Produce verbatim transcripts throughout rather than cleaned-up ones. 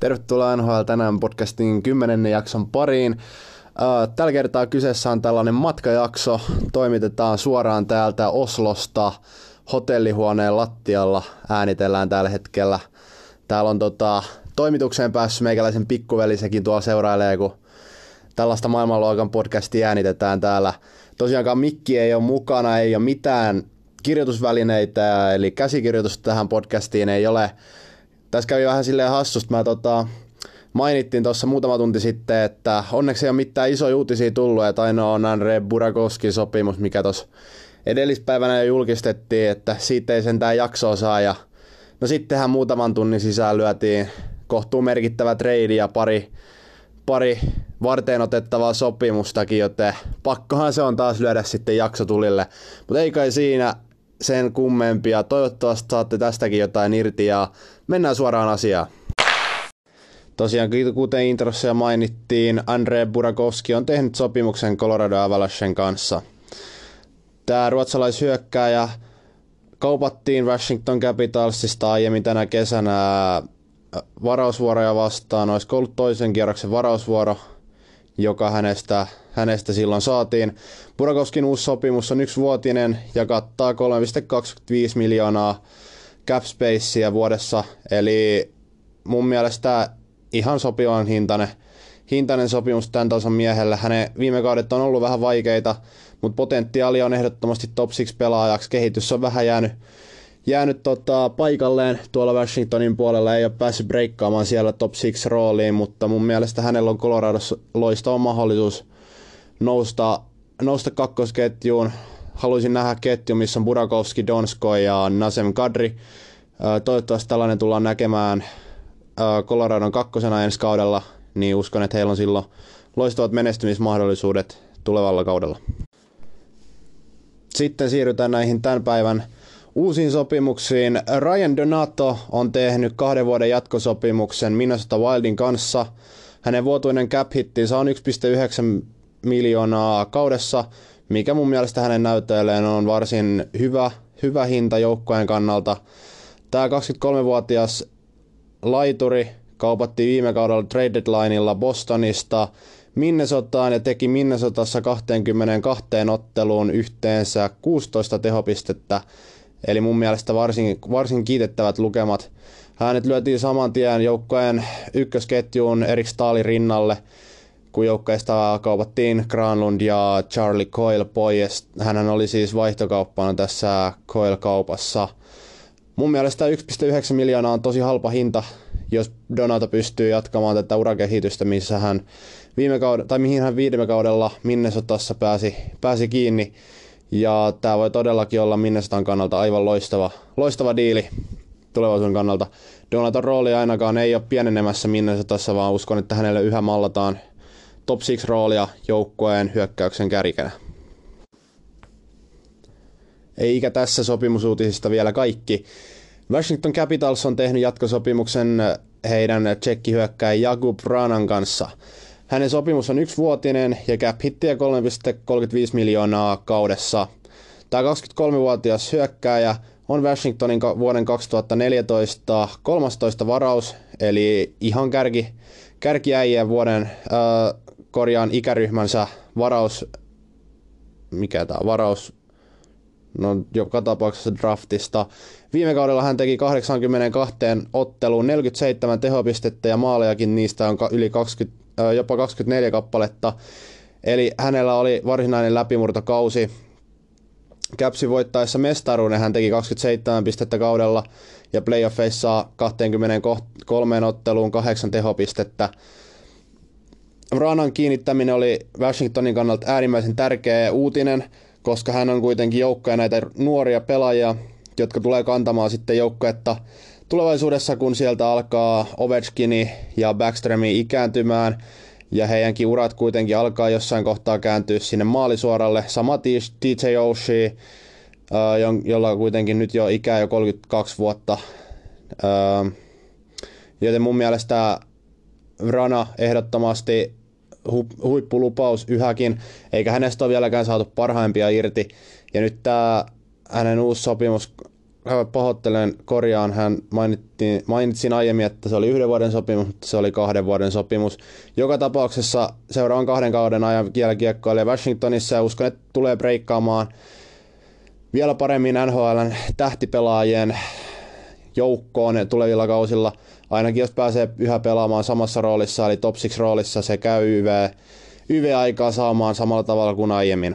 Tervetuloa N H L tänään podcastin kymmenennen jakson pariin. Tällä kertaa kyseessä on tällainen matkajakso. Toimitetaan suoraan täältä Oslosta hotellihuoneen lattialla. Äänitellään tällä hetkellä. Täällä on tota, toimitukseen päässyt meikäläisen pikkuveli, sekin tuolla seurailee, kun tällaista maailmanluokan podcastia äänitetään täällä. Tosiaankaan mikki ei ole mukana, ei ole mitään kirjoitusvälineitä, eli käsikirjoitusta tähän podcastiin ei ole. Tässä kävi vähän silleen hassusta. Mä tota, mainittiin tuossa muutama tunti sitten, että onneksi ei ole mitään isoja uutisia tullut, että ainoa on Andrei Burakovskin sopimus, mikä tuossa edellispäivänä jo julkistettiin, että siitä ei sentään jaksoa saa. Ja no sittenhän muutaman tunnin sisään lyötiin kohtuu merkittävä trade ja pari, pari varteen otettavaa sopimustakin, joten pakkohan se on taas lyödä sitten jakso tulille. Mutta ei kai siinä sen kummempia. Toivottavasti saatte tästäkin jotain irti ja mennään suoraan asiaan. Tosiaan, kuten introssa jo mainittiin, Andrei Burakovsky on tehnyt sopimuksen Colorado Avalancen kanssa. Tämä ruotsalaishyökkääjä kaupattiin Washington Capitalsista aiemmin tänä kesänä varausvuoroja vastaan. Olisi ollut toisen kierroksen varausvuoro, joka hänestä, hänestä silloin saatiin. Burakovskin uusi sopimus on yksivuotinen ja kattaa kolme pilkku kaksikymmentäviisi miljoonaa cap spacea vuodessa, eli mun mielestä ihan sopivan hintainen, hintainen sopimus tämän tason miehelle. Hänen viime kaudet on ollut vähän vaikeita, mutta potentiaali on ehdottomasti top kuusi pelaajaksi. Kehitys on vähän jäänyt, jäänyt tota, paikalleen tuolla Washingtonin puolella, ei ole päässyt breikkaamaan siellä top kuusi rooliin, mutta mun mielestä hänellä on Coloradossa loistava mahdollisuus nousta, nousta kakkosketjuun. Haluaisin nähdä ketju, missä on Burakovsky, Donskoi ja Nazem Kadri. Toivottavasti tällainen tullaan näkemään Coloradon kakkosena ensi kaudella, niin uskon, että heillä on silloin loistavat menestymismahdollisuudet tulevalla kaudella. Sitten siirrytään näihin tämän päivän uusiin sopimuksiin. Ryan Donato on tehnyt kahden vuoden jatkosopimuksen Minnesota Wildin kanssa. Hänen vuotuinen cap-hittinsä on yksi pilkku yhdeksän miljoonaa kaudessa, mikä mun mielestä hänen näytöilleen on varsin hyvä, hyvä hinta joukkojen kannalta. Tämä kaksikymmentäkolmevuotias laituri kaupattiin viime kaudella trade deadlineilla Bostonista Minnesotaan ja teki Minnesotassa kaksikymmentäkaksi otteluun yhteensä kuusitoista tehopistettä, eli mun mielestä varsin, varsin kiitettävät lukemat. Hänet lyötiin saman tien joukkojen ykkösketjuun Erik Staalin rinnalle, kun joukkoista kaupattiin Granlund ja Charlie Coyle pois. Hänhän oli siis vaihtokauppana tässä Coyle-kaupassa. Mun mielestä yksi pilkku yhdeksän miljoonaa on tosi halpa hinta, jos Donato pystyy jatkamaan tätä urakehitystä, missä hän viime kaudella, tai mihin hän viime kaudella Minnesotassa pääsi, pääsi kiinni. Ja tämä voi todellakin olla Minnesotan kannalta aivan loistava, loistava diili tulevaisuuden kannalta. Donaton rooli ainakaan ei ole pienenemässä Minnesotassa, vaan uskon, että hänelle yhä mallataan top kuusi roolia joukkueen hyökkäyksen kärkenä. Eikä tässä sopimusuutisista vielä kaikki. Washington Capitals on tehnyt jatkosopimuksen heidän tsekkihyökkäjä Jakub Vranan kanssa. Hänen sopimus on yksivuotinen ja cap-hittiä kolme pilkku kolmekymmentäviisi miljoonaa kaudessa. Tämä kaksikymmentäkolmevuotias hyökkääjä on Washingtonin vuoden kaksituhattaneljätoista kolmastoista varaus, eli ihan kärki, kärkiäijien vuoden äh, korjaan ikäryhmänsä varaus. Mikä tämä varaus? No joka tapauksessa draftista. Viime kaudella hän teki kahdeksankymmentäkaksi otteluun neljäkymmentäseitsemän tehopistettä ja maalejakin niistä on yli kaksikymmentä, jopa kaksikymmentäneljä kappaletta. Eli hänellä oli varsinainen läpimurtokausi. Capsin voittaessa mestaruuden hän teki kaksikymmentäseitsemän pistettä kaudella ja playoffeissa kaksikymmentäkolme otteluun kahdeksan tehopistettä. Vranan kiinnittäminen oli Washingtonin kannalta äärimmäisen tärkeä uutinen, koska hän on kuitenkin joukkoja näitä nuoria pelaajia, jotka tulee kantamaan sitten joukkuetta tulevaisuudessa, kun sieltä alkaa Ovechkini ja Backströmi ikääntymään, ja heidänkin urat kuitenkin alkaa jossain kohtaa kääntyä sinne maalisuoralle. Sama D J Oshie, jolla kuitenkin nyt jo ikää jo kolmekymmentäkaksi vuotta, joten mun mielestä Vrana ehdottomasti hu- huippulupaus yhäkin, eikä hänestä ole vieläkään saatu parhaimpia irti. Ja nyt tämä hänen uusi sopimus pahoittelen, korjaan, hän mainittiin, mainitsin aiemmin, että se oli yhden vuoden sopimus, mutta se oli kahden vuoden sopimus. Joka tapauksessa seuraavan kahden kauden ajan kiekkoilija Washingtonissa ja uskon, että tulee breikkaamaan vielä paremmin N H L:n tähtipelaajien joukkoon tulevilla kausilla. Ainakin jos pääsee yhä pelaamaan samassa roolissa, eli top six roolissa, se käy Y V, Y V-aikaa saamaan samalla tavalla kuin aiemmin.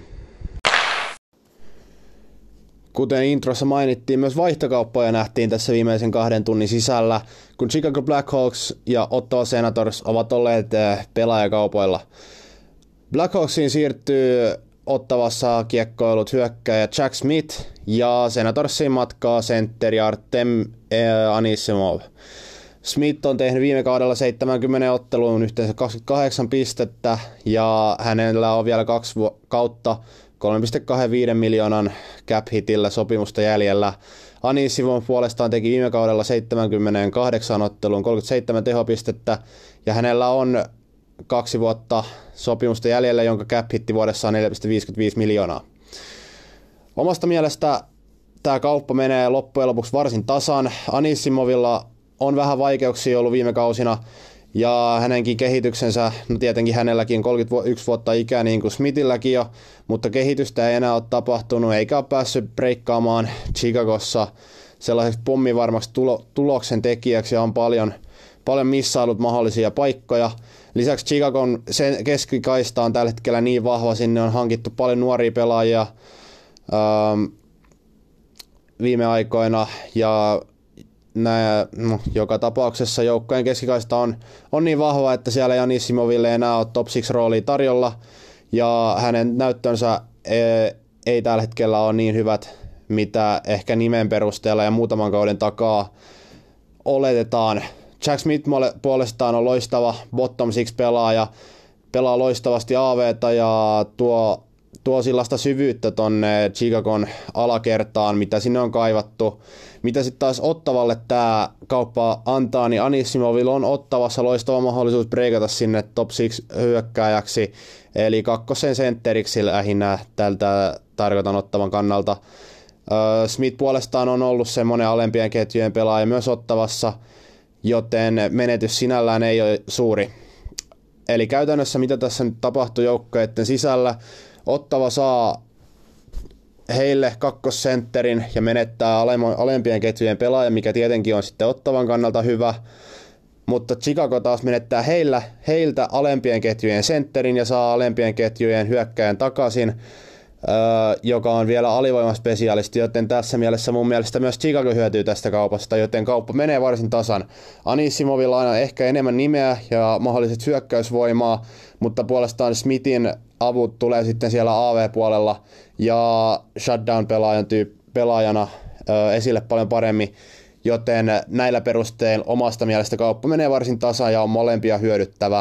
Kuten introssa mainittiin, myös vaihtokauppoja nähtiin tässä viimeisen kahden tunnin sisällä, kun Chicago Blackhawks ja Ottawa Senators ovat olleet pelaajakaupoilla. Blackhawksiin siirtyy Ottawassa kiekkoilut hyökkääjä Jack Smith ja Senatorsiin matkaa sentteri Artem Anisimov. Smith on tehnyt viime kaudella seitsemänkymmentä otteluun yhteensä kaksikymmentäkahdeksan pistettä ja hänellä on vielä kaksi vu- kautta kolme pilkku kaksikymmentäviisi miljoonan cap-hitillä sopimusta jäljellä. Anisimov puolestaan teki viime kaudella seitsemänkymmentäkahdeksan otteluun kolmekymmentäseitsemän tehopistettä ja hänellä on kaksi vuotta sopimusta jäljellä, jonka cap-hitti vuodessa on neljä pilkku viisikymmentäviisi miljoonaa. Omasta mielestä tämä kauppa menee loppujen lopuksi varsin tasan. Anisimovilla on vähän vaikeuksia ollut viime kausina ja hänenkin kehityksensä, no tietenkin hänelläkin kolmekymmentäyksi vuotta ikää niin kuin Smithilläkin jo, mutta kehitystä ei enää ole tapahtunut eikä ole päässyt breikkaamaan Chicagossa sellaiseksi pommivarmaksi tulo, tuloksen tekijäksi ja on paljon, paljon missailut mahdollisia paikkoja. Lisäksi Chicagon sen keskikaista on tällä hetkellä niin vahva, sinne on hankittu paljon nuoria pelaajia ähm, viime aikoina ja Nää, no, joka tapauksessa joukkojen keskikaista on, on niin vahva, että siellä ei Anisimoville enää ole top six roolia tarjolla ja hänen näyttönsä ei, ei tällä hetkellä ole niin hyvät, mitä ehkä nimen perusteella ja muutaman kauden takaa oletetaan. Jack Smith puolestaan on loistava bottom six pelaaja, pelaa loistavasti A V:tä ja tuo, tuo sellaista syvyyttä tonne Chicagon alakertaan, mitä sinne on kaivattu. Mitä sitten taas Ottavalle tämä kauppa antaa, niin Anisimovilla on Ottavassa loistava mahdollisuus breikata sinne top six hyökkääjäksi, eli kakkosen sentteriksi lähinnä tältä tarkoitan Ottavan kannalta. Smith puolestaan on ollut semmoinen alempien ketjujen pelaaja myös Ottavassa, joten menetys sinällään ei ole suuri. Eli käytännössä mitä tässä nyt tapahtuu joukkojen sisällä, Ottava saa heille kakkosentterin ja menettää alempien ketjujen pelaaja, mikä tietenkin on sitten Ottavan kannalta hyvä, mutta Chicago taas menettää heillä, heiltä alempien ketjujen sentterin ja saa alempien ketjujen hyökkäjän takaisin, öö, joka on vielä alivoimaspesialisti, joten tässä mielessä mun mielestä myös Chicago hyötyy tästä kaupasta, joten kauppa menee varsin tasan. Anisimovilla on ehkä enemmän nimeä ja mahdolliset hyökkäysvoimaa, mutta puolestaan Smithin avut tulee sitten siellä A V-puolella ja shutdown-pelaajan tyyp- pelaajana ö, esille paljon paremmin, joten näillä perusteilla omasta mielestä kauppa menee varsin tasan ja on molempia hyödyttävä.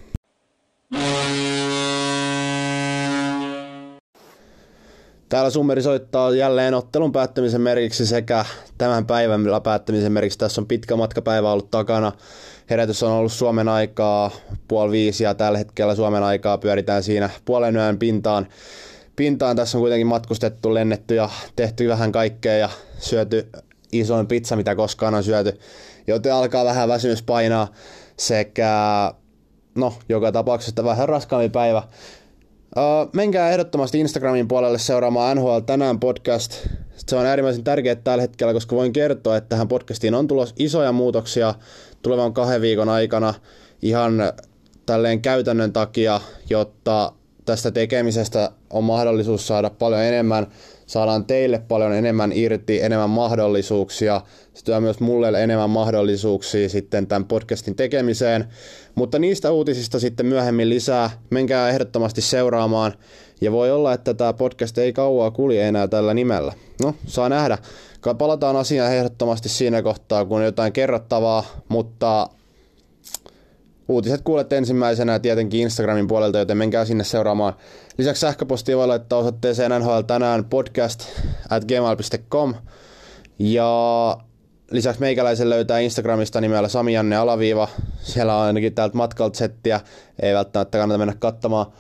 Täällä Summeri soittaa jälleen ottelun päättymisen merkiksi sekä tämän päivän päättymisen merkiksi. Tässä on pitkä matkapäivä ollut takana. Herätys on ollut Suomen aikaa puoli viisi ja tällä hetkellä Suomen aikaa pyöritään siinä puolen yön pintaan. Pintaan tässä on kuitenkin matkustettu, lennetty ja tehty vähän kaikkea ja syöty isoin pizza, mitä koskaan on syöty. Joten alkaa vähän väsymys painaa sekä, no, joka tapauksessa vähän raskaampi päivä. Uh, menkää ehdottomasti Instagramin puolelle seuraamaan N H L tänään podcast. Se on äärimmäisen tärkeää tällä hetkellä, koska voin kertoa, että tähän podcastiin on tulossa isoja muutoksia tulevan kahden viikon aikana ihan tälleen käytännön takia, jotta tästä tekemisestä on mahdollisuus saada paljon enemmän, saadaan teille paljon enemmän irti, enemmän mahdollisuuksia. Se tuo myös mulle enemmän mahdollisuuksia sitten tämän podcastin tekemiseen. Mutta niistä uutisista sitten myöhemmin lisää. Menkää ehdottomasti seuraamaan. Ja voi olla, että tämä podcast ei kauaa kulje enää tällä nimellä. No, saa nähdä. Palataan asiaan ehdottomasti siinä kohtaa, kun on jotain kerrottavaa, mutta uutiset kuulet ensimmäisenä tietenkin Instagramin puolelta, joten menkää sinne seuraamaan. Lisäksi sähköpostia voi laittaa osoitteeseen N H L tänään podcast at gmail piste com. Ja lisäksi meikäläisen löytää Instagramista nimellä Sami Janne alaviiva. Siellä on ainakin täältä matkalta settiä. Ei välttämättä kannata mennä katsomaan.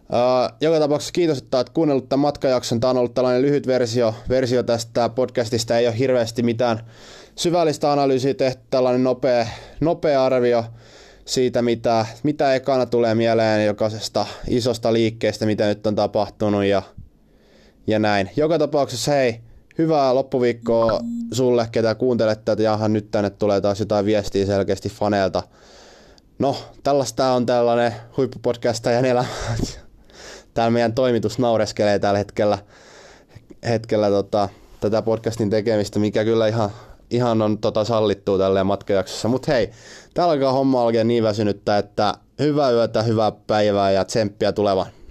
Uh, joka tapauksessa kiitos, että olet kuunnellut tämän matkajakson. Tämä on ollut tällainen lyhyt versio, versio tästä podcastista. Ei ole hirveästi mitään syvällistä analyysiä tehty. Tällainen nopea, nopea arvio siitä, mitä, mitä ekana tulee mieleen jokaisesta isosta liikkeestä, mitä nyt on tapahtunut ja, ja näin. Joka tapauksessa hei, hyvää loppuviikkoa sulle, ketä kuuntelet tätä. Jaha, nyt tänne tulee taas jotain viestiä selkeästi faneilta. No, tällaista on tällainen huippupodcastajan elämä. Täällä meidän toimitus naureskelee tällä hetkellä, hetkellä tota, tätä podcastin tekemistä, mikä kyllä ihan, ihan on tota, sallittua tälleen matkajaksossa. Mutta hei, täällä alkaa homma alkaa niin väsynyttä, että hyvää yötä, hyvää päivää ja tsemppiä tulevaan.